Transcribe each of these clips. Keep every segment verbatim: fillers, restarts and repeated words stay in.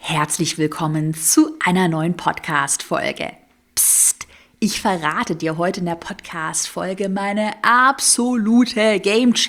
Herzlich willkommen zu einer neuen Podcast-Folge. Psst, ich verrate dir heute in der Podcast-Folge meine absolute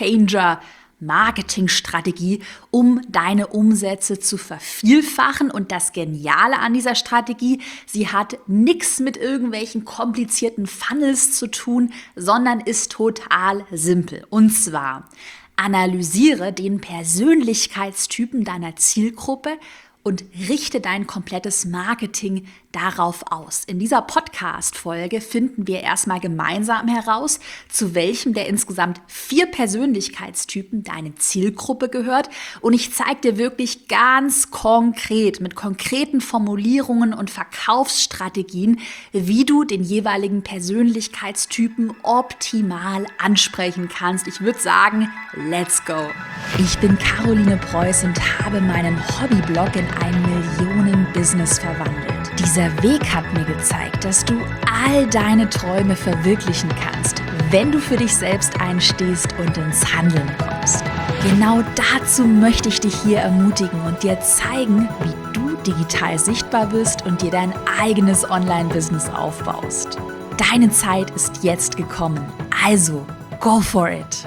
Game-Changer-Marketing-Strategie, um deine Umsätze zu vervielfachen. Und das Geniale an dieser Strategie, sie hat nichts mit irgendwelchen komplizierten Funnels zu tun, sondern ist total simpel. Und zwar: Analysiere den Persönlichkeitstypen deiner Zielgruppe und richte dein komplettes Marketing darauf aus. In dieser Podcast-Folge finden wir erstmal gemeinsam heraus, zu welchem der insgesamt vier Persönlichkeitstypen deine Zielgruppe gehört. Und ich zeige dir wirklich ganz konkret, mit konkreten Formulierungen und Verkaufsstrategien, wie du den jeweiligen Persönlichkeitstypen optimal ansprechen kannst. Ich würde sagen, let's go! Ich bin Caroline Preuß und habe meinen Hobbyblog in ein Millionen-Business verwandelt. Dieser Weg hat mir gezeigt, dass du all deine Träume verwirklichen kannst, wenn du für dich selbst einstehst und ins Handeln kommst. Genau dazu möchte ich dich hier ermutigen und dir zeigen, wie du digital sichtbar bist und dir dein eigenes Online-Business aufbaust. Deine Zeit ist jetzt gekommen, also go for it!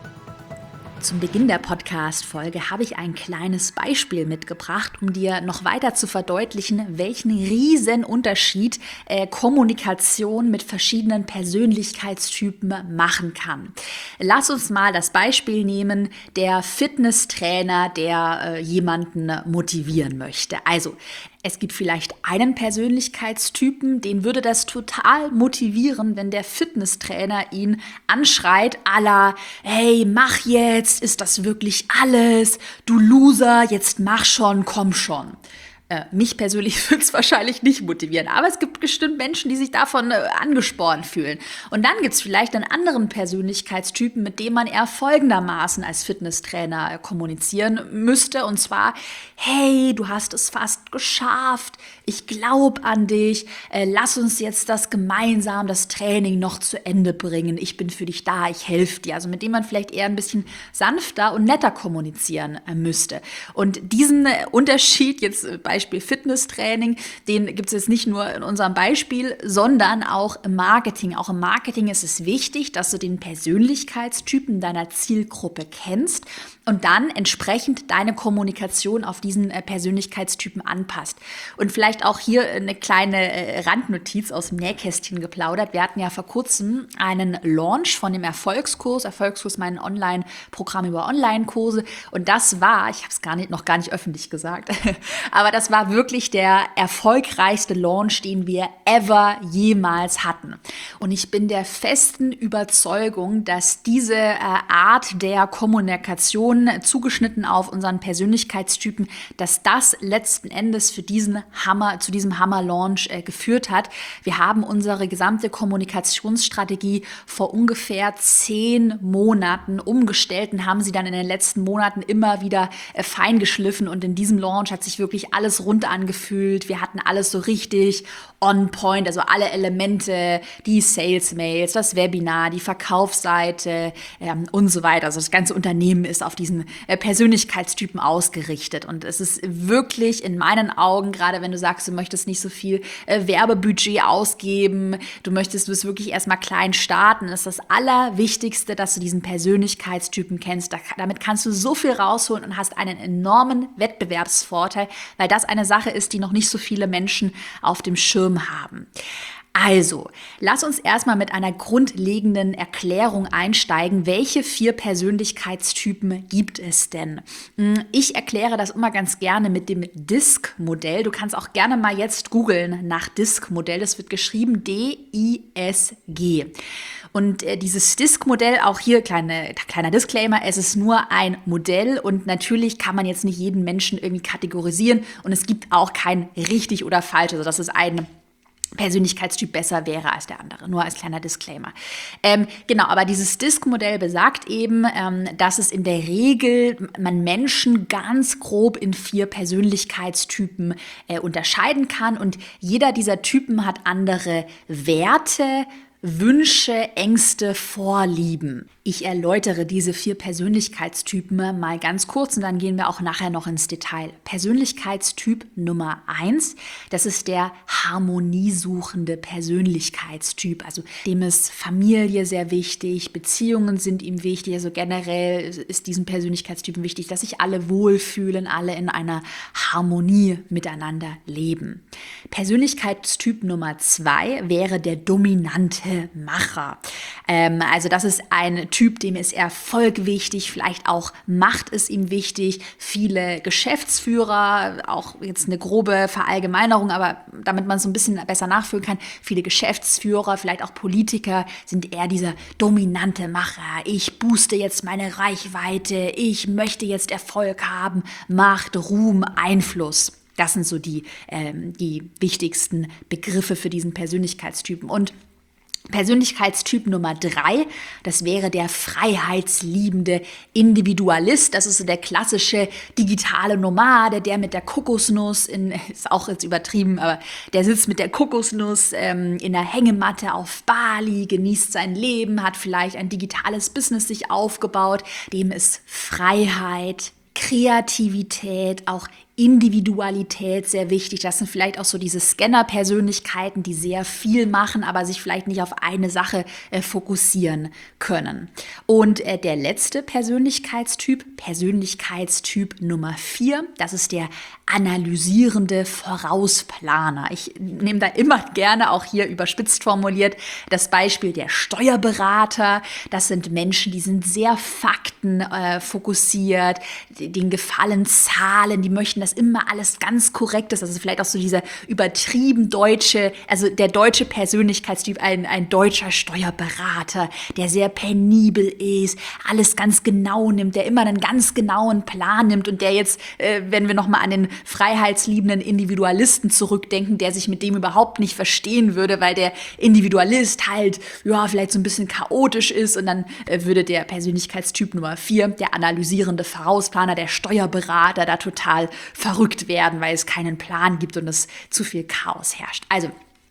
Zum Beginn der Podcast-Folge habe ich ein kleines Beispiel mitgebracht, um dir noch weiter zu verdeutlichen, welchen riesen Unterschied äh, Kommunikation mit verschiedenen Persönlichkeitstypen machen kann. Lass uns mal das Beispiel nehmen, der Fitnesstrainer, der äh, jemanden motivieren möchte. Also, es gibt vielleicht einen Persönlichkeitstypen, den würde das total motivieren, wenn der Fitnesstrainer ihn anschreit, à la: hey, mach jetzt, ist das wirklich alles? Du Loser, jetzt mach schon, komm schon. Äh, mich persönlich würde es wahrscheinlich nicht motivieren, aber es gibt bestimmt Menschen, die sich davon äh, angespornt fühlen. Und dann gibt es vielleicht einen anderen Persönlichkeitstypen, mit dem man eher folgendermaßen als Fitnesstrainer äh, kommunizieren müsste. Und zwar: hey, du hast es fast geschafft, ich glaube an dich, äh, lass uns jetzt das gemeinsam, das Training noch zu Ende bringen. Ich bin für dich da, ich helfe dir. Also mit dem man vielleicht eher ein bisschen sanfter und netter kommunizieren äh, müsste. Und diesen äh, Unterschied jetzt äh, Beispiel Fitnesstraining, den gibt es jetzt nicht nur in unserem Beispiel, sondern auch im Marketing. Auch im Marketing ist es wichtig, dass du den Persönlichkeitstypen deiner Zielgruppe kennst und dann entsprechend deine Kommunikation auf diesen äh, Persönlichkeitstypen anpasst. Und vielleicht auch hier eine kleine äh, Randnotiz aus dem Nähkästchen geplaudert. Wir hatten ja vor kurzem einen Launch von dem Erfolgskurs, Erfolgskurs mein Online-Programm über Online-Kurse, und das war, ich habe es gar nicht, noch gar nicht öffentlich gesagt, aber das war wirklich der erfolgreichste Launch, den wir ever jemals hatten. Und ich bin der festen Überzeugung, dass diese äh, Art der Kommunikation, zugeschnitten auf unseren Persönlichkeitstypen, dass das letzten Endes für diesen Hammer, zu diesem Hammer-Launch äh, geführt hat. Wir haben unsere gesamte Kommunikationsstrategie vor ungefähr zehn Monaten umgestellt und haben sie dann in den letzten Monaten immer wieder äh, feingeschliffen, und in diesem Launch hat sich wirklich alles rund angefühlt. Wir hatten alles so richtig on point, also alle Elemente, die Sales-Mails, das Webinar, die Verkaufsseite ähm, und so weiter. Also das ganze Unternehmen ist auf diesen äh, Persönlichkeitstypen ausgerichtet, und es ist wirklich in meinen Augen, gerade wenn du sagst, du möchtest nicht so viel äh, Werbebudget ausgeben, du möchtest es wirklich erstmal klein starten, ist das Allerwichtigste, dass du diesen Persönlichkeitstypen kennst. Da, damit kannst du so viel rausholen und hast einen enormen Wettbewerbsvorteil, weil das eine Sache ist, die noch nicht so viele Menschen auf dem Schirm haben. Also, lass uns erstmal mit einer grundlegenden Erklärung einsteigen. Welche vier Persönlichkeitstypen gibt es denn? Ich erkläre das immer ganz gerne mit dem D I S C-Modell. Du kannst auch gerne mal jetzt googeln nach D I S C-Modell. Das wird geschrieben D I S G. Und äh, dieses D I S C-Modell, auch hier kleine, kleiner Disclaimer, es ist nur ein Modell, und natürlich kann man jetzt nicht jeden Menschen irgendwie kategorisieren, und es gibt auch kein richtig oder falsch. Also das ist ein Persönlichkeitstyp besser wäre als der andere, nur als kleiner Disclaimer. Ähm, genau, aber dieses D I S C-Modell besagt eben, ähm, dass es in der Regel man Menschen ganz grob in vier Persönlichkeitstypen äh, unterscheiden kann, und jeder dieser Typen hat andere Werte, Wünsche, Ängste, Vorlieben. Ich erläutere diese vier Persönlichkeitstypen mal ganz kurz und dann gehen wir auch nachher noch ins Detail. Persönlichkeitstyp Nummer eins, das ist der harmoniesuchende Persönlichkeitstyp. Also dem ist Familie sehr wichtig, Beziehungen sind ihm wichtig. Also generell ist diesem Persönlichkeitstypen wichtig, dass sich alle wohlfühlen, alle in einer Harmonie miteinander leben. Persönlichkeitstyp Nummer zwei wäre der dominante Macher. Ähm, also das ist ein Typ, dem ist Erfolg wichtig, vielleicht auch Macht ist ihm wichtig. Viele Geschäftsführer, auch jetzt eine grobe Verallgemeinerung, aber damit man es so ein bisschen besser nachfühlen kann, viele Geschäftsführer, vielleicht auch Politiker sind eher dieser dominante Macher. Ich booste jetzt meine Reichweite, ich möchte jetzt Erfolg haben, Macht, Ruhm, Einfluss. Das sind so die, ähm, die wichtigsten Begriffe für diesen Persönlichkeitstypen. Und Persönlichkeitstyp Nummer drei, das wäre der freiheitsliebende Individualist. Das ist so der klassische digitale Nomade, der mit der Kokosnuss, in, ist auch jetzt übertrieben, aber der sitzt mit der Kokosnuss ähm, in der Hängematte auf Bali, genießt sein Leben, hat vielleicht ein digitales Business sich aufgebaut. Dem ist Freiheit, Kreativität, auch Individualität sehr wichtig. Das sind vielleicht auch so diese Scanner-Persönlichkeiten, die sehr viel machen, aber sich vielleicht nicht auf eine Sache äh, fokussieren können. Und äh, der letzte Persönlichkeitstyp, Persönlichkeitstyp Nummer vier, das ist der analysierende Vorausplaner. Ich nehme da immer gerne, auch hier überspitzt formuliert, das Beispiel der Steuerberater. Das sind Menschen, die sind sehr faktenfokussiert, äh, denen gefallen Zahlen, die möchten, dass immer alles ganz korrekt ist. Das ist vielleicht auch so dieser übertrieben deutsche, also der deutsche Persönlichkeitstyp, ein, ein deutscher Steuerberater, der sehr penibel ist, alles ganz genau nimmt, der immer einen ganz genauen Plan nimmt und der jetzt, äh, wenn wir nochmal an den freiheitsliebenden Individualisten zurückdenken, der sich mit dem überhaupt nicht verstehen würde, weil der Individualist halt, ja, vielleicht so ein bisschen chaotisch ist und dann äh, würde der Persönlichkeitstyp Nummer vier, der analysierende Vorausplaner, der Steuerberater, da total verrückt werden, weil es keinen Plan gibt und es zu viel Chaos herrscht. Also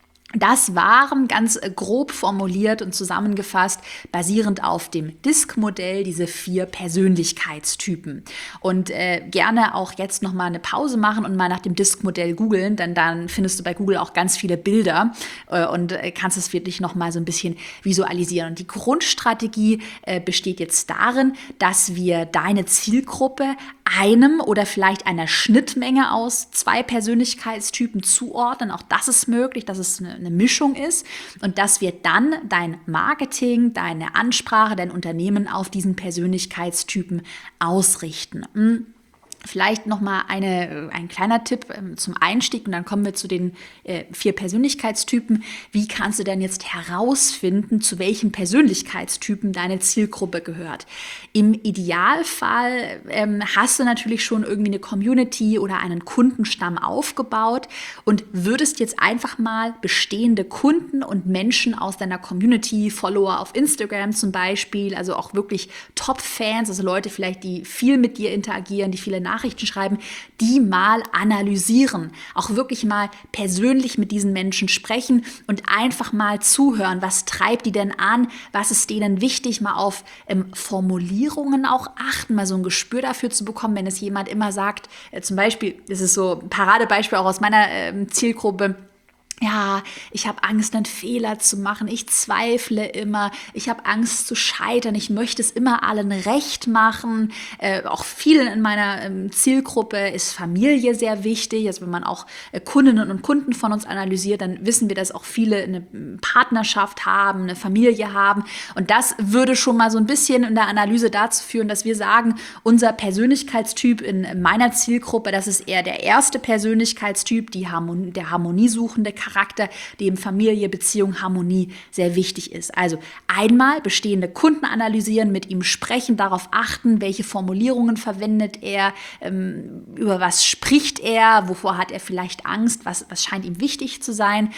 das waren ganz grob formuliert und zusammengefasst, basierend auf dem D I S C-Modell, diese vier Persönlichkeitstypen. Und äh, gerne auch jetzt nochmal eine Pause machen und mal nach dem D I S C-Modell googeln, denn dann findest du bei Google auch ganz viele Bilder äh, und äh, kannst es wirklich nochmal so ein bisschen visualisieren. Und die Grundstrategie äh, besteht jetzt darin, dass wir deine Zielgruppe einem oder vielleicht einer Schnittmenge aus zwei Persönlichkeitstypen zuordnen. Auch das ist möglich, dass es eine, eine Mischung ist und dass wir dann dein Marketing, deine Ansprache, dein Unternehmen auf diesen Persönlichkeitstypen ausrichten. Hm. Vielleicht nochmal eine, ein kleiner Tipp ähm, zum Einstieg und dann kommen wir zu den äh, vier Persönlichkeitstypen. Wie kannst du denn jetzt herausfinden, zu welchen Persönlichkeitstypen deine Zielgruppe gehört? Im Idealfall ähm, hast du natürlich schon irgendwie eine Community oder einen Kundenstamm aufgebaut und würdest jetzt einfach mal bestehende Kunden und Menschen aus deiner Community, Follower auf Instagram zum Beispiel, also auch wirklich Top-Fans, also Leute vielleicht, die viel mit dir interagieren, die viele Nachrichten schreiben, die mal analysieren, auch wirklich mal persönlich mit diesen Menschen sprechen und einfach mal zuhören, was treibt die denn an, was ist denen wichtig, mal auf ähm, Formulierungen auch achten, mal so ein Gespür dafür zu bekommen, wenn es jemand immer sagt, äh, zum Beispiel, das ist so ein Paradebeispiel auch aus meiner äh, Zielgruppe, ja, ich habe Angst, einen Fehler zu machen, ich zweifle immer, ich habe Angst zu scheitern, ich möchte es immer allen recht machen. Äh, auch vielen in meiner ähm, Zielgruppe ist Familie sehr wichtig. Also wenn man auch äh, Kundinnen und Kunden von uns analysiert, dann wissen wir, dass auch viele eine Partnerschaft haben, eine Familie haben. Und das würde schon mal so ein bisschen in der Analyse dazu führen, dass wir sagen, unser Persönlichkeitstyp in meiner Zielgruppe, das ist eher der erste Persönlichkeitstyp, die Harmonie, der harmoniesuchende Charakter, dem Familie, Beziehung, Harmonie sehr wichtig ist. Also einmal bestehende Kunden analysieren, mit ihm sprechen, darauf achten, welche Formulierungen verwendet er, ähm, über was spricht er, wovor hat er vielleicht Angst, was, was scheint ihm wichtig zu sein.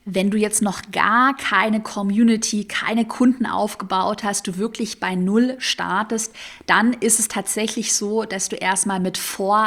Wenn du jetzt noch gar keine Community, keine Kunden aufgebaut hast, du wirklich bei Null startest, dann ist es tatsächlich so, dass du erstmal mit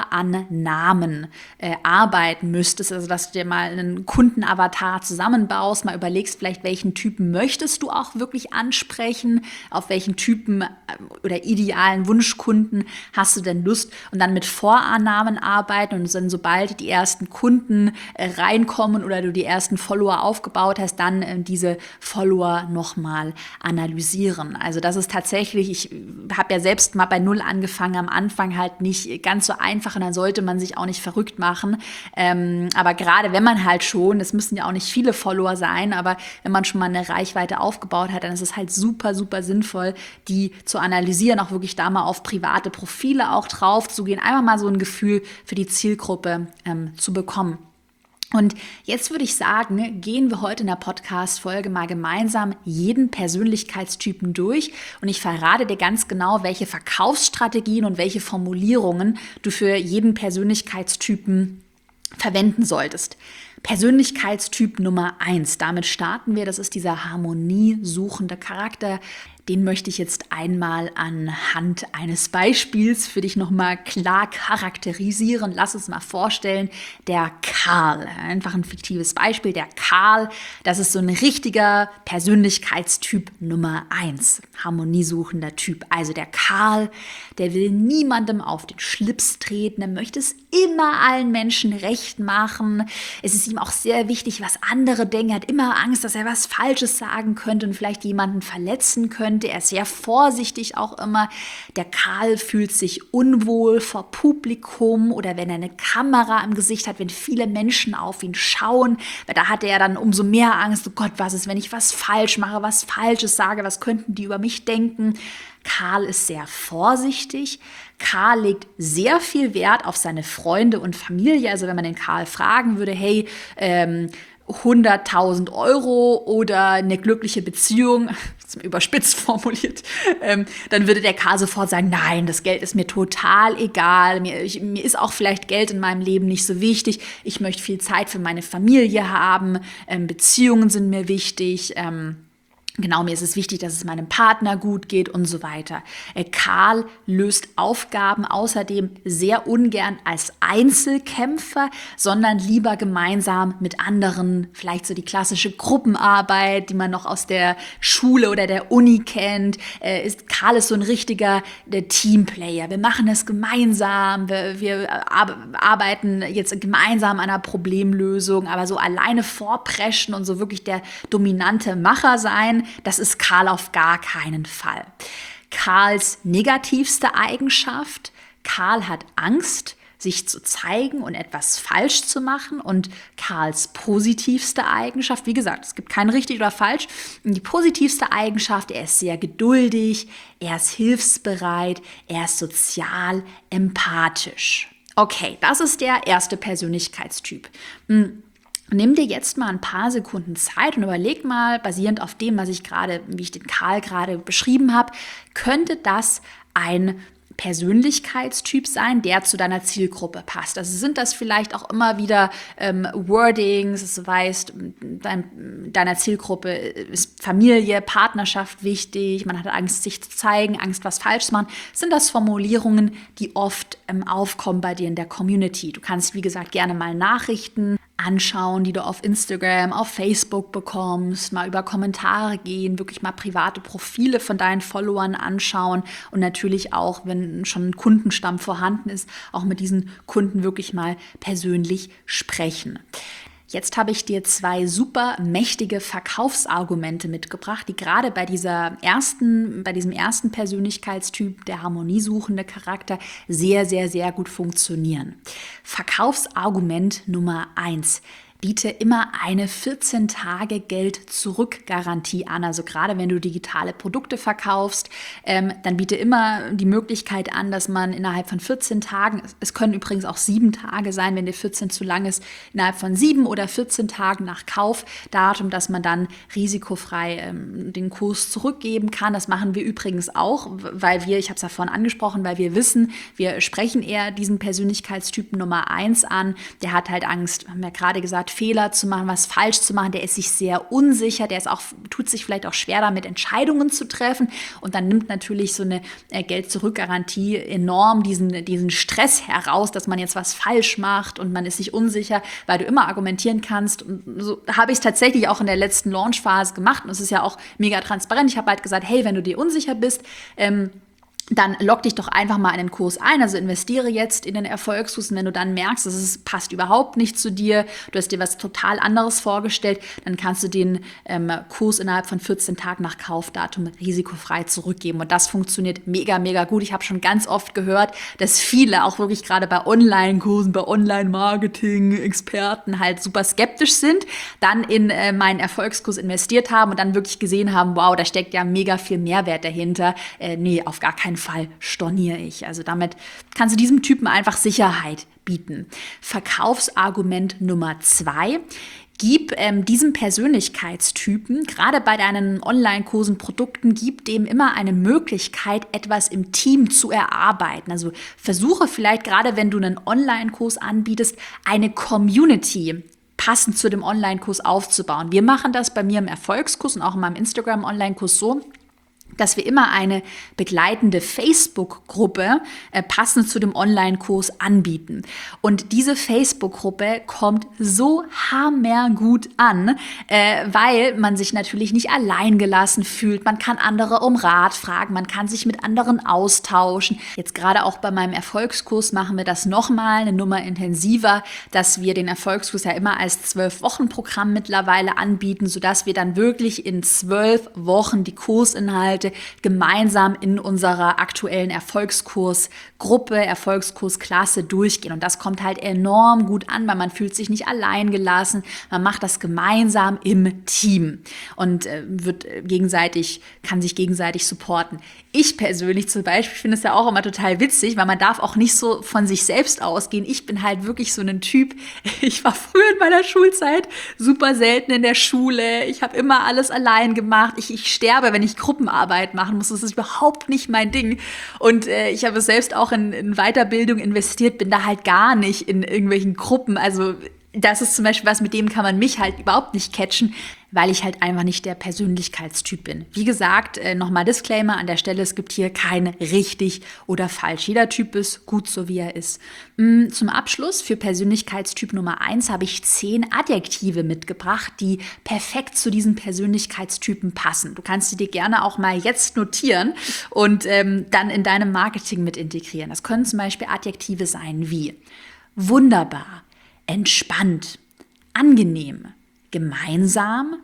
Vorannahmen äh, arbeiten müsstest. Also, dass du dir mal einen Kundenavatar zusammenbaust, mal überlegst vielleicht, welchen Typen möchtest du auch wirklich ansprechen, auf welchen Typen äh, oder idealen Wunschkunden hast du denn Lust und dann mit Vorannahmen arbeiten und dann, sobald die ersten Kunden äh, reinkommen oder du die ersten Follower aufgebaut hast, dann äh, diese Follower nochmal analysieren. Also das ist tatsächlich, ich habe ja selbst mal bei Null angefangen, am Anfang halt nicht ganz so einfach und dann sollte man sich auch nicht verrückt machen. Ähm, aber gerade wenn man halt schon, es müssen ja auch nicht viele Follower sein, aber wenn man schon mal eine Reichweite aufgebaut hat, dann ist es halt super, super sinnvoll, die zu analysieren, auch wirklich da mal auf private Profile auch drauf zu gehen, einfach mal so ein Gefühl für die Zielgruppe ähm, zu bekommen. Und jetzt würde ich sagen, gehen wir heute in der Podcast-Folge mal gemeinsam jeden Persönlichkeitstypen durch und ich verrate dir ganz genau, welche Verkaufsstrategien und welche Formulierungen du für jeden Persönlichkeitstypen verwenden solltest. Persönlichkeitstyp Nummer eins, damit starten wir, das ist dieser harmoniesuchende Charakter. Den möchte ich jetzt einmal anhand eines Beispiels für dich nochmal klar charakterisieren. Lass uns mal vorstellen, der Karl, einfach ein fiktives Beispiel, der Karl, das ist so ein richtiger Persönlichkeitstyp Nummer eins, harmoniesuchender Typ. Also der Karl, der will niemandem auf den Schlips treten, er möchte es immer allen Menschen recht machen. Es ist ihm auch sehr wichtig, was andere denken, er hat immer Angst, dass er was Falsches sagen könnte und vielleicht jemanden verletzen könnte. Er ist sehr vorsichtig auch immer. Der Karl fühlt sich unwohl vor Publikum oder wenn er eine Kamera im Gesicht hat, wenn viele Menschen auf ihn schauen. Weil da hat er dann umso mehr Angst. Oh Gott, was ist, wenn ich was falsch mache, was Falsches sage, was könnten die über mich denken? Karl ist sehr vorsichtig. Karl legt sehr viel Wert auf seine Freunde und Familie. Also wenn man den Karl fragen würde, hey, ähm, hunderttausend Euro oder eine glückliche Beziehung, überspitzt formuliert, ähm, dann würde der Karl sofort sagen, nein, das Geld ist mir total egal, mir, ich, mir ist auch vielleicht Geld in meinem Leben nicht so wichtig, ich möchte viel Zeit für meine Familie haben, ähm, Beziehungen sind mir wichtig, ähm, Genau, mir ist es wichtig, dass es meinem Partner gut geht und so weiter. Karl löst Aufgaben außerdem sehr ungern als Einzelkämpfer, sondern lieber gemeinsam mit anderen, vielleicht so die klassische Gruppenarbeit, die man noch aus der Schule oder der Uni kennt. Ist, Karl ist so ein richtiger Teamplayer. Wir machen es gemeinsam, wir, wir arbeiten jetzt gemeinsam an einer Problemlösung, aber so alleine vorpreschen und so wirklich der dominante Macher sein, das ist Karl auf gar keinen Fall. Karls negativste Eigenschaft: Karl hat Angst, sich zu zeigen und etwas falsch zu machen. Und Karls positivste Eigenschaft, wie gesagt, es gibt kein richtig oder falsch. Die positivste Eigenschaft: er ist sehr geduldig, er ist hilfsbereit, er ist sozial empathisch. Okay, das ist der erste Persönlichkeitstyp. Hm. Nimm dir jetzt mal ein paar Sekunden Zeit und überleg mal, basierend auf dem, was ich gerade, wie ich den Karl gerade beschrieben habe, könnte das ein Persönlichkeitstyp sein, der zu deiner Zielgruppe passt. Also sind das vielleicht auch immer wieder ähm, Wordings, das heißt, dein, deiner Zielgruppe ist Familie, Partnerschaft wichtig, man hat Angst, sich zu zeigen, Angst, was falsch zu machen. Sind das Formulierungen, die oft ähm, aufkommen bei dir in der Community? Du kannst, wie gesagt, gerne mal Nachrichten anschauen, die du auf Instagram, auf Facebook bekommst, mal über Kommentare gehen, wirklich mal private Profile von deinen Followern anschauen und natürlich auch, wenn schon ein Kundenstamm vorhanden ist, auch mit diesen Kunden wirklich mal persönlich sprechen. Jetzt habe ich dir zwei super mächtige Verkaufsargumente mitgebracht, die gerade bei dieser ersten, bei diesem ersten Persönlichkeitstyp, der harmoniesuchende Charakter, sehr, sehr, sehr gut funktionieren. Verkaufsargument Nummer eins: Biete immer eine vierzehn Tage Geld-Zurück-Garantie an. Also gerade wenn du digitale Produkte verkaufst, ähm, dann biete immer die Möglichkeit an, dass man innerhalb von vierzehn Tagen, es können übrigens auch sieben Tage sein, wenn dir vierzehn zu lang ist, innerhalb von sieben oder vierzehn Tagen nach Kaufdatum, dass man dann risikofrei ähm, den Kurs zurückgeben kann. Das machen wir übrigens auch, weil wir, ich habe es ja vorhin angesprochen, weil wir wissen, wir sprechen eher diesen Persönlichkeitstypen Nummer eins an. Der hat halt Angst, haben wir gerade gesagt, Fehler zu machen, was falsch zu machen, der ist sich sehr unsicher, der ist auch, tut sich vielleicht auch schwer damit, Entscheidungen zu treffen. Und dann nimmt natürlich so eine äh, Geld-Zurück-Garantie enorm diesen, diesen Stress heraus, dass man jetzt was falsch macht und man ist sich unsicher, weil du immer argumentieren kannst. Und so habe ich es tatsächlich auch in der letzten Launchphase gemacht. Und es ist ja auch mega transparent. Ich habe halt gesagt, hey, wenn du dir unsicher bist, ähm, dann log dich doch einfach mal in den Kurs ein, also investiere jetzt in den Erfolgskurs und wenn du dann merkst, dass es passt überhaupt nicht zu dir, du hast dir was total anderes vorgestellt, dann kannst du den ähm, Kurs innerhalb von vierzehn Tagen nach Kaufdatum risikofrei zurückgeben und das funktioniert mega, mega gut. Ich habe schon ganz oft gehört, dass viele, auch wirklich gerade bei Online-Kursen, bei Online-Marketing-Experten halt super skeptisch sind, dann in äh, meinen Erfolgskurs investiert haben und dann wirklich gesehen haben, wow, da steckt ja mega viel Mehrwert dahinter. Äh, nee, auf gar keinen Fall storniere ich. Also damit kannst du diesem Typen einfach Sicherheit bieten. Verkaufsargument Nummer zwei. Gib ähm, diesem Persönlichkeitstypen, gerade bei deinen Online-Kursen, Produkten, gib dem immer eine Möglichkeit, etwas im Team zu erarbeiten. Also versuche vielleicht, gerade wenn du einen Online-Kurs anbietest, eine Community passend zu dem Online-Kurs aufzubauen. Wir machen das bei mir im Erfolgskurs und auch in meinem Instagram-Online-Kurs so, dass wir immer eine begleitende Facebook-Gruppe äh, passend zu dem Online-Kurs anbieten. Und diese Facebook-Gruppe kommt so hammergut an, äh, weil man sich natürlich nicht allein gelassen fühlt. Man kann andere um Rat fragen, man kann sich mit anderen austauschen. Jetzt gerade auch bei meinem Erfolgskurs machen wir das nochmal eine Nummer intensiver, dass wir den Erfolgskurs ja immer als zwölf-Wochen-Programm mittlerweile anbieten, sodass wir dann wirklich in zwölf Wochen die Kursinhalte gemeinsam in unserer aktuellen Erfolgskursgruppe, Erfolgskursklasse durchgehen. Und das kommt halt enorm gut an, weil man fühlt sich nicht allein gelassen. Man macht das gemeinsam im Team und äh, wird gegenseitig, kann sich gegenseitig supporten. Ich persönlich zum Beispiel finde es ja auch immer total witzig, weil man darf auch nicht so von sich selbst ausgehen. Ich bin halt wirklich so ein Typ. Ich war früher in meiner Schulzeit super selten in der Schule. Ich habe immer alles allein gemacht. Ich, ich sterbe, wenn ich Gruppenarbeit machen muss. Das ist überhaupt nicht mein Ding. Und äh, ich habe selbst auch in, in Weiterbildung investiert, bin da halt gar nicht in irgendwelchen Gruppen. Also das ist zum Beispiel was, mit dem kann man mich halt überhaupt nicht catchen, weil ich halt einfach nicht der Persönlichkeitstyp bin. Wie gesagt, äh, nochmal Disclaimer an der Stelle, es gibt hier kein richtig oder falsch. Jeder Typ ist gut so, wie er ist. Mm, zum Abschluss für Persönlichkeitstyp Nummer eins habe ich zehn Adjektive mitgebracht, die perfekt zu diesen Persönlichkeitstypen passen. Du kannst sie dir gerne auch mal jetzt notieren und ähm, dann in deinem Marketing mit integrieren. Das können zum Beispiel Adjektive sein wie wunderbar, entspannt, angenehm, gemeinsam,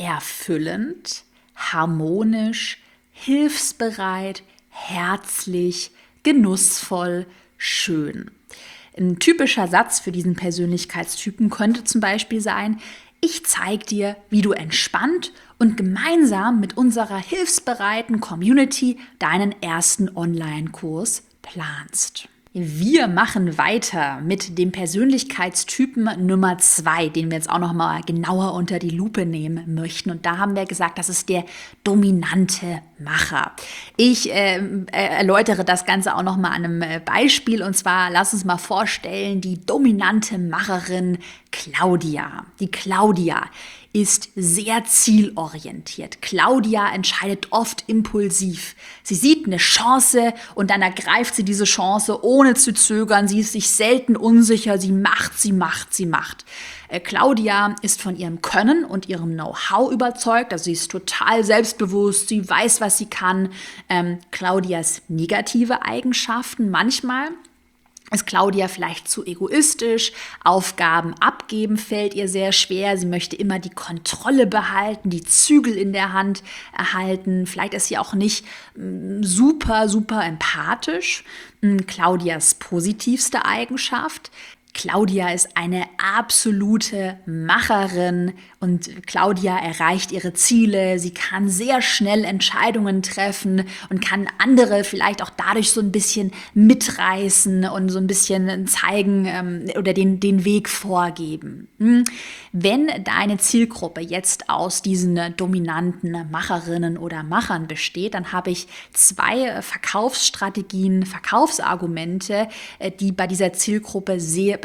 erfüllend, harmonisch, hilfsbereit, herzlich, genussvoll, schön. Ein typischer Satz für diesen Persönlichkeitstypen könnte zum Beispiel sein: Ich zeige dir, wie du entspannt und gemeinsam mit unserer hilfsbereiten Community deinen ersten Online-Kurs planst. Wir machen weiter mit dem Persönlichkeitstypen Nummer zwei, den wir jetzt auch noch mal genauer unter die Lupe nehmen möchten. Und da haben wir gesagt, das ist der dominante Macher. Ich äh, erläutere das Ganze auch noch mal an einem Beispiel. Und zwar, lass uns mal vorstellen, die dominante Macherin Claudia. Die Claudia ist sehr zielorientiert. Claudia entscheidet oft impulsiv. Sie sieht eine Chance und dann ergreift sie diese Chance ohne zu zögern. Sie ist sich selten unsicher. Sie macht, sie macht, sie macht. Äh, Claudia ist von ihrem Können und ihrem Know-how überzeugt. Also sie ist total selbstbewusst. Sie weiß, was sie kann. Ähm, Claudias negative Eigenschaften manchmal: Ist Claudia vielleicht zu egoistisch? Aufgaben abgeben fällt ihr sehr schwer. Sie möchte immer die Kontrolle behalten, die Zügel in der Hand erhalten. Vielleicht ist sie auch nicht mm, super, super empathisch. Mm, Claudias positivste Eigenschaft: Claudia ist eine absolute Macherin und Claudia erreicht ihre Ziele. Sie kann sehr schnell Entscheidungen treffen und kann andere vielleicht auch dadurch so ein bisschen mitreißen und so ein bisschen zeigen ähm, oder den, den Weg vorgeben. Hm. Wenn deine Zielgruppe jetzt aus diesen dominanten Macherinnen oder Machern besteht, dann habe ich zwei Verkaufsstrategien, Verkaufsargumente, die bei dieser Zielgruppe sehr,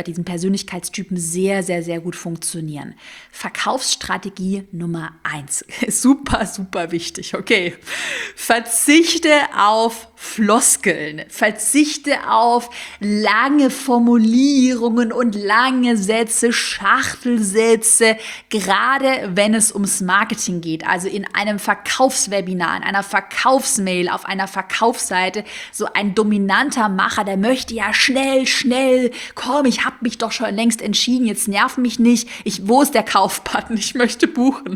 bei diesen Persönlichkeitstypen sehr, sehr, sehr gut funktionieren. Verkaufsstrategie Nummer eins. Super, super wichtig. Okay. Verzichte auf Floskeln. Verzichte auf lange Formulierungen und lange Sätze, Schachtelsätze, gerade wenn es ums Marketing geht. Also in einem Verkaufswebinar, in einer Verkaufsmail, auf einer Verkaufsseite, so ein dominanter Macher, der möchte ja schnell, schnell, komm, ich habe mich doch schon längst entschieden, jetzt nerv mich nicht, ich, wo ist der Kaufbutton, ich möchte buchen.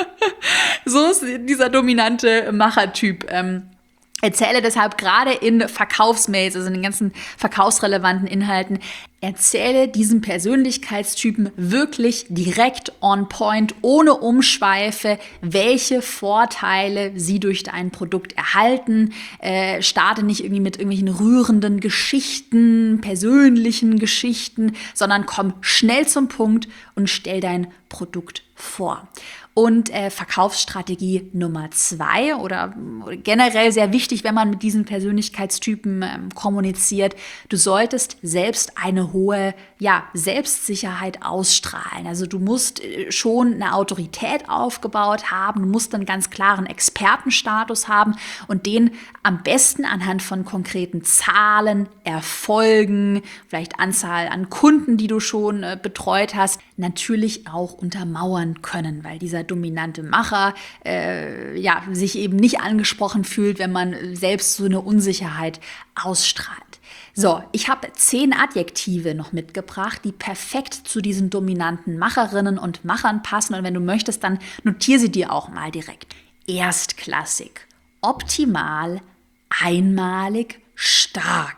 So ist dieser dominante Machertyp. Ähm, Erzähle deshalb gerade in Verkaufsmails, also in den ganzen verkaufsrelevanten Inhalten, erzähle diesem Persönlichkeitstypen wirklich direkt on point, ohne Umschweife, welche Vorteile sie durch dein Produkt erhalten. Äh, starte nicht irgendwie mit irgendwelchen rührenden Geschichten, persönlichen Geschichten, sondern komm schnell zum Punkt und stell dein Produkt vor. Und äh, Verkaufsstrategie Nummer zwei oder, oder generell sehr wichtig, wenn man mit diesen Persönlichkeitstypen ähm, kommuniziert, du solltest selbst eine hohe ja, Selbstsicherheit ausstrahlen. Also du musst äh, schon eine Autorität aufgebaut haben, du musst einen ganz klaren Expertenstatus haben und den am besten anhand von konkreten Zahlen, Erfolgen, vielleicht Anzahl an Kunden, die du schon äh, betreut hast, natürlich auch untermauern können, weil dieser dominante Macher äh, ja, sich eben nicht angesprochen fühlt, wenn man selbst so eine Unsicherheit ausstrahlt. So, ich habe zehn Adjektive noch mitgebracht, die perfekt zu diesen dominanten Macherinnen und Machern passen. Und wenn du möchtest, dann notiere sie dir auch mal direkt. Erstklassig, optimal, einmalig, stark,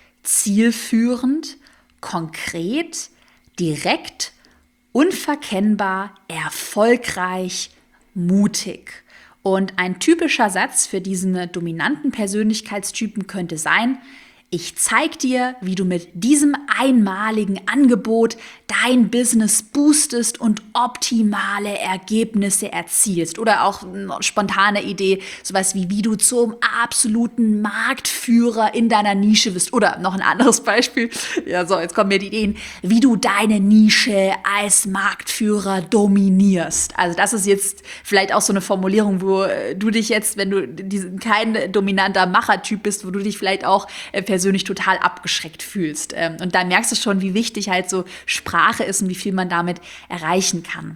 zielführend, konkret, direkt, unverkennbar, erfolgreich, mutig. Und ein typischer Satz für diesen dominanten Persönlichkeitstypen könnte sein: Ich zeig dir, wie du mit diesem einmaligen Angebot dein Business boostest und optimale Ergebnisse erzielst. Oder auch eine spontane Idee, sowas wie, wie du zum absoluten Marktführer in deiner Nische wirst. Oder noch ein anderes Beispiel, ja so, jetzt kommen mir die Ideen, wie du deine Nische als Marktführer dominierst. Also das ist jetzt vielleicht auch so eine Formulierung, wo du dich jetzt, wenn du diesen, kein dominanter Machertyp bist, wo du dich vielleicht auch äh, persönlich total abgeschreckt fühlst. Ähm, und da merkst du schon, wie wichtig halt so Sprache ist und wie viel man damit erreichen kann.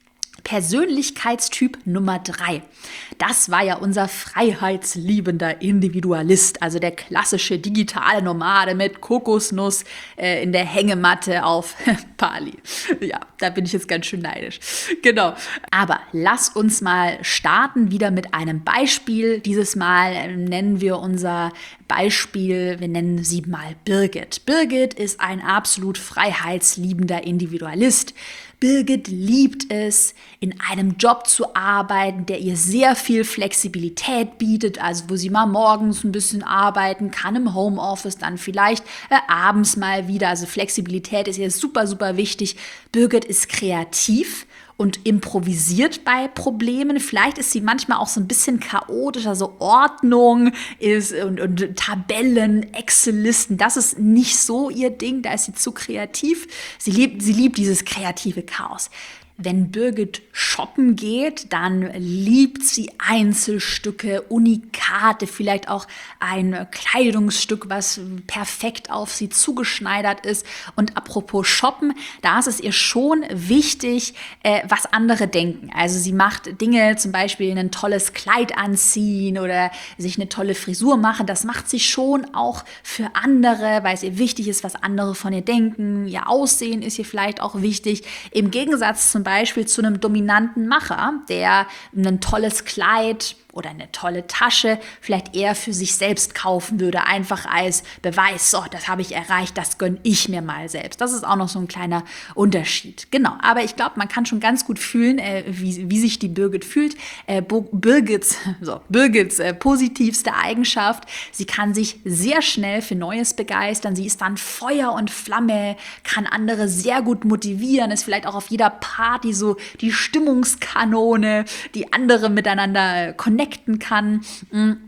Persönlichkeitstyp Nummer drei. Das war ja unser freiheitsliebender Individualist, also der klassische digitale Nomade mit Kokosnuss äh, in der Hängematte auf Bali. Ja, da bin ich jetzt ganz schön neidisch. Genau. Aber lass uns mal starten wieder mit einem Beispiel. Dieses Mal äh, nennen wir unser Beispiel, wir nennen sie mal Birgit. Birgit ist ein absolut freiheitsliebender Individualist. Birgit liebt es, in einem Job zu arbeiten, der ihr sehr viel Flexibilität bietet, also wo sie mal morgens ein bisschen arbeiten kann, im Homeoffice, dann vielleicht äh, abends mal wieder. Also Flexibilität ist ihr super, super wichtig. Birgit ist kreativ und improvisiert bei Problemen. Vielleicht ist sie manchmal auch so ein bisschen chaotisch, also Ordnung ist und, und Tabellen, Excel-Listen, das ist nicht so ihr Ding, da ist sie zu kreativ. Sie liebt, sie liebt dieses kreative Chaos. Wenn Birgit shoppen geht, dann liebt sie Einzelstücke, Unikate, vielleicht auch ein Kleidungsstück, was perfekt auf sie zugeschneidert ist. Und apropos shoppen, da ist es ihr schon wichtig, äh, was andere denken. Also sie macht Dinge, zum Beispiel ein tolles Kleid anziehen oder sich eine tolle Frisur machen. Das macht sie schon auch für andere, weil es ihr wichtig ist, was andere von ihr denken. Ihr Aussehen ist ihr vielleicht auch wichtig. Im Gegensatz zum Beispiel zu einem dominanten Macher, der ein tolles Kleid oder eine tolle Tasche vielleicht eher für sich selbst kaufen würde, einfach als Beweis, so, das habe ich erreicht, das gönne ich mir mal selbst. Das ist auch noch so ein kleiner Unterschied. Genau, aber ich glaube, man kann schon ganz gut fühlen, äh, wie, wie sich die Birgit fühlt. Äh, Birgits, so, Birgits äh, positivste Eigenschaft, sie kann sich sehr schnell für Neues begeistern, sie ist dann Feuer und Flamme, kann andere sehr gut motivieren, ist vielleicht auch auf jeder Party so die Stimmungskanone, die andere miteinander connecten kann.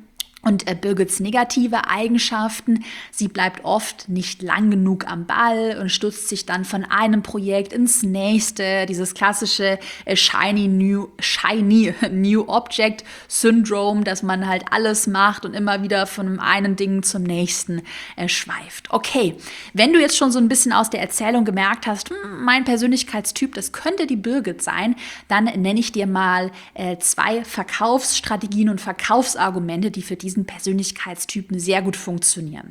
Und äh, Birgits negative Eigenschaften: Sie bleibt oft nicht lang genug am Ball und stürzt sich dann von einem Projekt ins nächste. Dieses klassische äh, Shiny, New, Shiny New Object Syndrome, dass man halt alles macht und immer wieder von einem Ding zum nächsten äh, schweift. Okay, wenn du jetzt schon so ein bisschen aus der Erzählung gemerkt hast, hm, mein Persönlichkeitstyp, das könnte die Birgit sein, dann nenne ich dir mal äh, zwei Verkaufsstrategien und Verkaufsargumente, die für diesen Persönlichkeitstypen sehr gut funktionieren.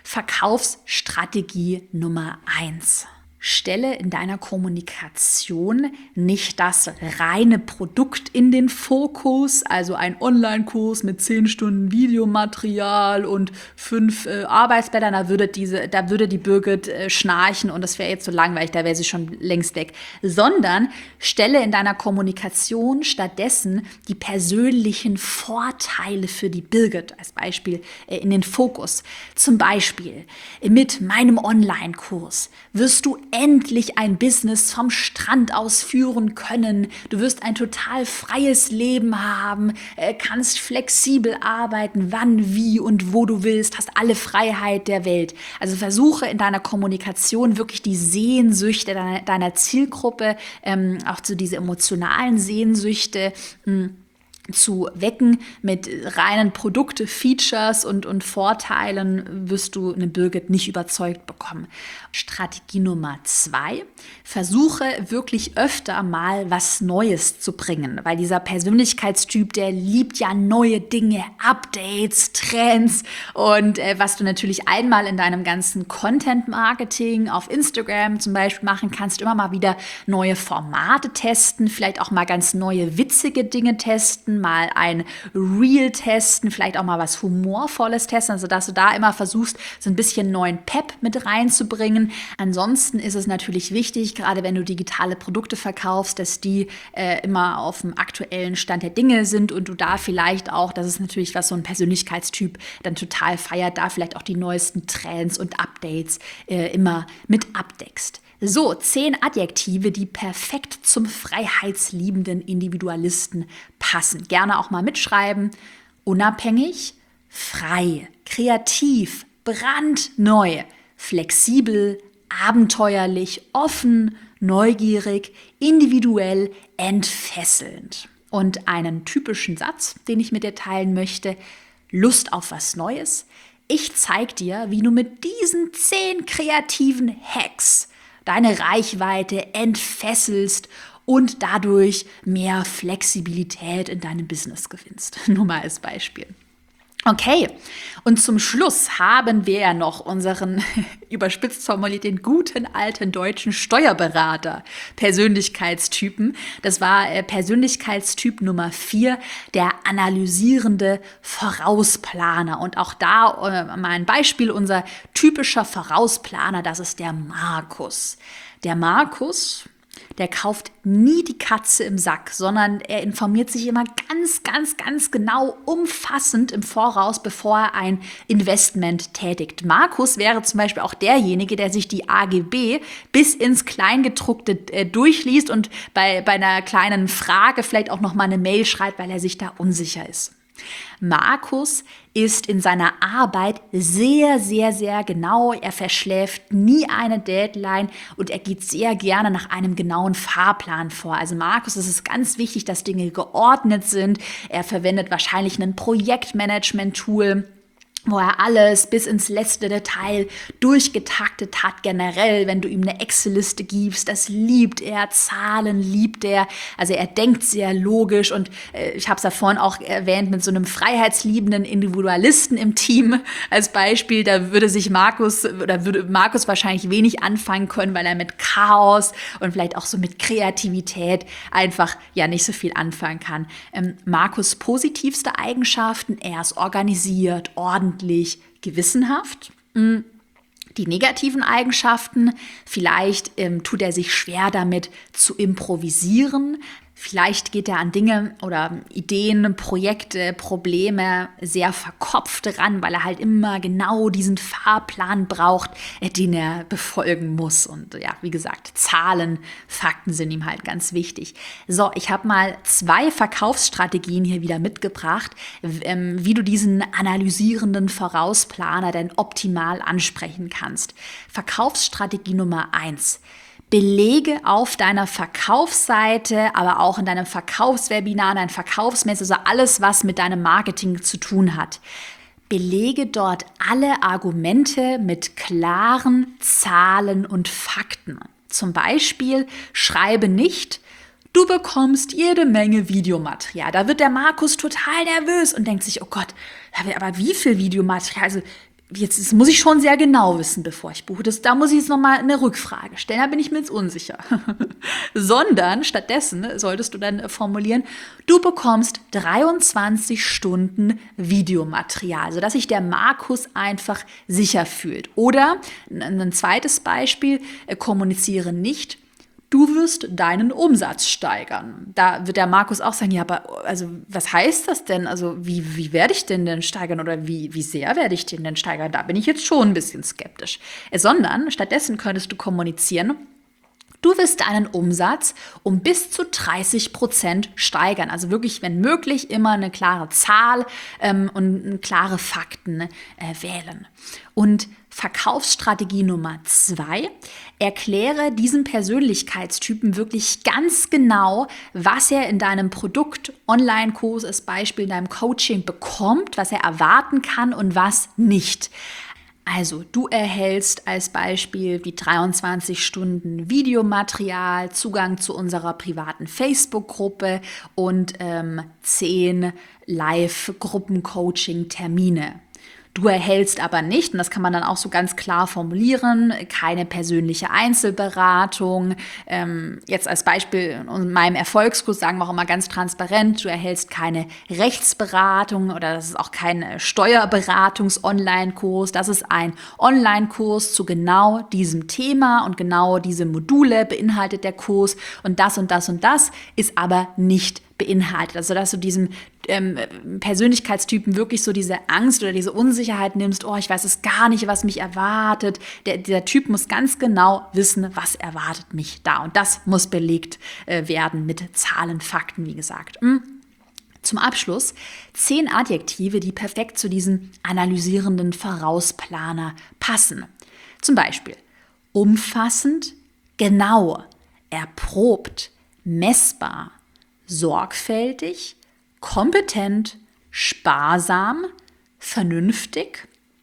Verkaufsstrategie Nummer eins. Stelle in deiner Kommunikation nicht das reine Produkt in den Fokus, also ein Online-Kurs mit zehn Stunden Videomaterial und fünf äh, Arbeitsblättern, da würde, diese, da würde die Birgit äh, schnarchen und das wäre jetzt so langweilig, da wäre sie schon längst weg. Sondern stelle in deiner Kommunikation stattdessen die persönlichen Vorteile für die Birgit als Beispiel äh, in den Fokus. Zum Beispiel mit meinem Online-Kurs wirst du endlich ein Business vom Strand aus führen können. Du wirst ein total freies Leben haben, kannst flexibel arbeiten, wann, wie und wo du willst, hast alle Freiheit der Welt. Also versuche in deiner Kommunikation wirklich die Sehnsüchte deiner, deiner Zielgruppe, ähm, auch zu diese emotionalen Sehnsüchte, mh, zu wecken. Mit reinen Produkte, Features und, und Vorteilen wirst du eine Birgit nicht überzeugt bekommen. Strategie Nummer zwei: Versuche wirklich öfter mal was Neues zu bringen, weil dieser Persönlichkeitstyp, der liebt ja neue Dinge, Updates, Trends und äh, was du natürlich einmal in deinem ganzen Content-Marketing auf Instagram zum Beispiel machen kannst, immer mal wieder neue Formate testen, vielleicht auch mal ganz neue witzige Dinge testen, mal ein Reel testen, vielleicht auch mal was Humorvolles testen, also dass du da immer versuchst, so ein bisschen neuen Pep mit reinzubringen. Ansonsten ist es natürlich wichtig, gerade wenn du digitale Produkte verkaufst, dass die äh, immer auf dem aktuellen Stand der Dinge sind und du da vielleicht auch, das ist natürlich was so ein Persönlichkeitstyp dann total feiert, da vielleicht auch die neuesten Trends und Updates äh, immer mit abdeckst. So, zehn Adjektive, die perfekt zum freiheitsliebenden Individualisten passen. Gerne auch mal mitschreiben. Unabhängig, frei, kreativ, brandneu, flexibel, abenteuerlich, offen, neugierig, individuell, entfesselnd. Und einen typischen Satz, den ich mit dir teilen möchte: Lust auf was Neues? Ich zeig dir, wie du mit diesen zehn kreativen Hacks deine Reichweite entfesselst und dadurch mehr Flexibilität in deinem Business gewinnst. Nur mal als Beispiel. Okay, und zum Schluss haben wir ja noch unseren, überspitzt formuliert, den guten alten deutschen Steuerberater Persönlichkeitstypen. Das war äh, Persönlichkeitstyp Nummer vier, der analysierende Vorausplaner. Und auch da äh, mal ein Beispiel: Unser typischer Vorausplaner, das ist der Markus. Der Markus, der kauft nie die Katze im Sack, sondern er informiert sich immer ganz, ganz, ganz genau, umfassend im Voraus, bevor er ein Investment tätigt. Markus wäre zum Beispiel auch derjenige, der sich die A G B bis ins Kleingedruckte äh, durchliest und bei, bei einer kleinen Frage vielleicht auch noch mal eine Mail schreibt, weil er sich da unsicher ist. Markus ist in seiner Arbeit sehr, sehr, sehr genau. Er verschläft nie eine Deadline und er geht sehr gerne nach einem genauen Fahrplan vor. Also Markus, es ist ganz wichtig, dass Dinge geordnet sind. Er verwendet wahrscheinlich ein Projektmanagement-Tool, wo er alles bis ins letzte Detail durchgetaktet hat. Generell, wenn du ihm eine Excel-Liste gibst, das liebt er, Zahlen liebt er. Also er denkt sehr logisch und äh, ich habe es ja vorhin auch erwähnt, mit so einem freiheitsliebenden Individualisten im Team als Beispiel, da würde sich Markus oder würde Markus wahrscheinlich wenig anfangen können, weil er mit Chaos und vielleicht auch so mit Kreativität einfach ja nicht so viel anfangen kann. Ähm, Markus' positivste Eigenschaften: Er ist organisiert, ordentlich, gewissenhaft. Die negativen Eigenschaften: Vielleicht ähm, tut er sich schwer damit zu improvisieren. Vielleicht geht er an Dinge oder Ideen, Projekte, Probleme sehr verkopft ran, weil er halt immer genau diesen Fahrplan braucht, den er befolgen muss. Und ja, wie gesagt, Zahlen, Fakten sind ihm halt ganz wichtig. So, ich habe mal zwei Verkaufsstrategien hier wieder mitgebracht, wie du diesen analysierenden Vorausplaner denn optimal ansprechen kannst. Verkaufsstrategie Nummer eins. Belege auf deiner Verkaufsseite, aber auch in deinem Verkaufswebinar, dein Verkaufsmesse, also alles, was mit deinem Marketing zu tun hat. Belege dort alle Argumente mit klaren Zahlen und Fakten. Zum Beispiel schreibe nicht: Du bekommst jede Menge Videomaterial. Da wird der Markus total nervös und denkt sich: Oh Gott, aber wie viel Videomaterial? Also jetzt das muss ich schon sehr genau wissen, bevor ich buche. Das, da muss ich jetzt nochmal eine Rückfrage stellen, da bin ich mir jetzt unsicher. Sondern stattdessen solltest du dann formulieren: Du bekommst dreiundzwanzig Stunden Videomaterial, sodass sich der Markus einfach sicher fühlt. Oder ein zweites Beispiel: Kommuniziere nicht: Du wirst deinen Umsatz steigern. Da wird der Markus auch sagen: Ja, aber also was heißt das denn? Also wie, wie werde ich den denn steigern oder wie, wie sehr werde ich den denn steigern? Da bin ich jetzt schon ein bisschen skeptisch. Sondern stattdessen könntest du kommunizieren: Du wirst deinen Umsatz um bis zu dreißig Prozent steigern. Also wirklich, wenn möglich, immer eine klare Zahl ähm, und klare Fakten äh, wählen. Und Verkaufsstrategie Nummer zwei: Erkläre diesem Persönlichkeitstypen wirklich ganz genau, was er in deinem Produkt, Online-Kurs als Beispiel, in deinem Coaching bekommt, was er erwarten kann und was nicht. Also du erhältst als Beispiel die dreiundzwanzig Stunden Videomaterial, Zugang zu unserer privaten Facebook-Gruppe und ähm, zehn Live-Gruppen-Coaching-Termine. Du erhältst aber nicht, und das kann man dann auch so ganz klar formulieren, keine persönliche Einzelberatung. Ähm, jetzt als Beispiel in meinem Erfolgskurs sagen wir auch immer ganz transparent: Du erhältst keine Rechtsberatung oder das ist auch kein Steuerberatungs-Online-Kurs. Das ist ein Online-Kurs zu genau diesem Thema und genau diese Module beinhaltet der Kurs und das und das und das ist aber nicht beinhaltet. Also dass du diesem ähm, Persönlichkeitstypen wirklich so diese Angst oder diese Unsicherheit nimmst: Oh, ich weiß es gar nicht, was mich erwartet. Der, der Typ muss ganz genau wissen, was erwartet mich da. Und das muss belegt äh, werden mit Zahlen, Fakten, wie gesagt. Hm. Zum Abschluss zehn Adjektive, die perfekt zu diesem analysierenden Vorausplaner passen. Zum Beispiel umfassend, genau, erprobt, messbar, sorgfältig, kompetent, sparsam, vernünftig,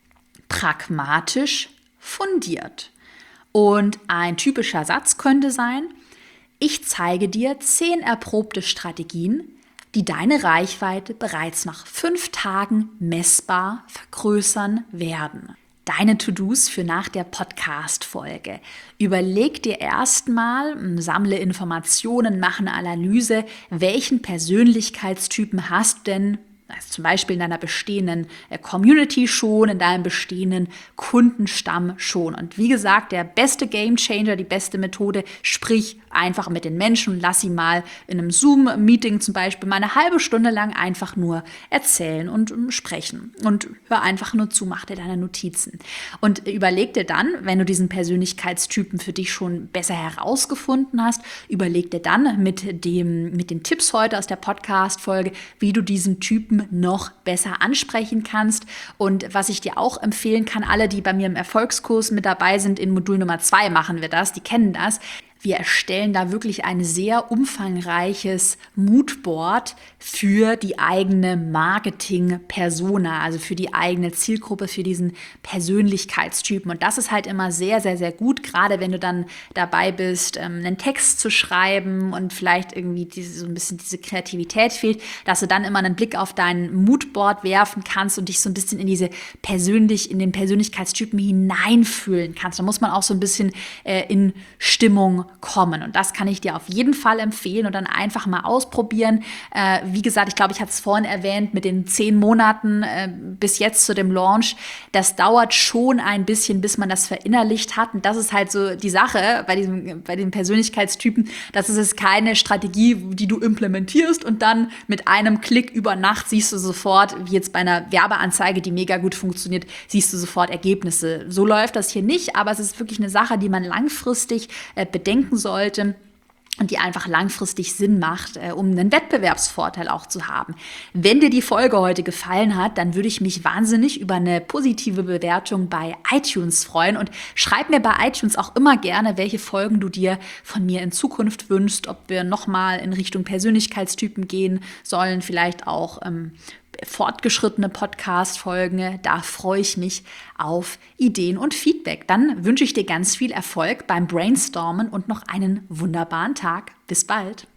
pragmatisch, fundiert. Und ein typischer Satz könnte sein: Ich zeige dir zehn erprobte Strategien, die deine Reichweite bereits nach fünf Tagen messbar vergrößern werden. Deine To-Dos für nach der Podcast-Folge. Überleg dir erstmal, sammle Informationen, mach eine Analyse, welchen Persönlichkeitstypen hast du denn, also zum Beispiel in deiner bestehenden Community schon, in deinem bestehenden Kundenstamm schon. Und wie gesagt, der beste Gamechanger, die beste Methode: Sprich einfach mit den Menschen und lass sie mal in einem Zoom-Meeting zum Beispiel mal eine halbe Stunde lang einfach nur erzählen und sprechen. Und hör einfach nur zu, mach dir deine Notizen. Und überleg dir dann, wenn du diesen Persönlichkeitstypen für dich schon besser herausgefunden hast, überleg dir dann mit, dem, mit den Tipps heute aus der Podcast-Folge, wie du diesen Typen noch besser ansprechen kannst. Und was ich dir auch empfehlen kann, alle, die bei mir im Erfolgskurs mit dabei sind, in Modul Nummer zwei machen wir das, die kennen das. Wir erstellen da wirklich ein sehr umfangreiches Moodboard für die eigene Marketing-Persona, also für die eigene Zielgruppe, für diesen Persönlichkeitstypen. Und das ist halt immer sehr, sehr, sehr gut, gerade wenn du dann dabei bist, einen Text zu schreiben und vielleicht irgendwie diese, so ein bisschen diese Kreativität fehlt, dass du dann immer einen Blick auf dein Moodboard werfen kannst und dich so ein bisschen in diese persönlich, in den Persönlichkeitstypen hineinfühlen kannst. Da muss man auch so ein bisschen äh, in Stimmung nur kommen. Und das kann ich dir auf jeden Fall empfehlen und dann einfach mal ausprobieren. Äh, wie gesagt, ich glaube, ich hatte es vorhin erwähnt, mit den zehn Monaten äh, bis jetzt zu dem Launch, das dauert schon ein bisschen, bis man das verinnerlicht hat. Und das ist halt so die Sache bei, diesem, bei den Persönlichkeitstypen, das ist es keine Strategie, die du implementierst und dann mit einem Klick über Nacht siehst du sofort, wie jetzt bei einer Werbeanzeige, die mega gut funktioniert, siehst du sofort Ergebnisse. So läuft das hier nicht, aber es ist wirklich eine Sache, die man langfristig äh, bedenken sollte und die einfach langfristig Sinn macht, äh, um einen Wettbewerbsvorteil auch zu haben. Wenn dir die Folge heute gefallen hat, dann würde ich mich wahnsinnig über eine positive Bewertung bei iTunes freuen und schreib mir bei iTunes auch immer gerne, welche Folgen du dir von mir in Zukunft wünschst, ob wir nochmal in Richtung Persönlichkeitstypen gehen sollen, vielleicht auch ähm, fortgeschrittene Podcast-Folgen. Da freue ich mich auf Ideen und Feedback. Dann wünsche ich dir ganz viel Erfolg beim Brainstormen und noch einen wunderbaren Tag. Bis bald.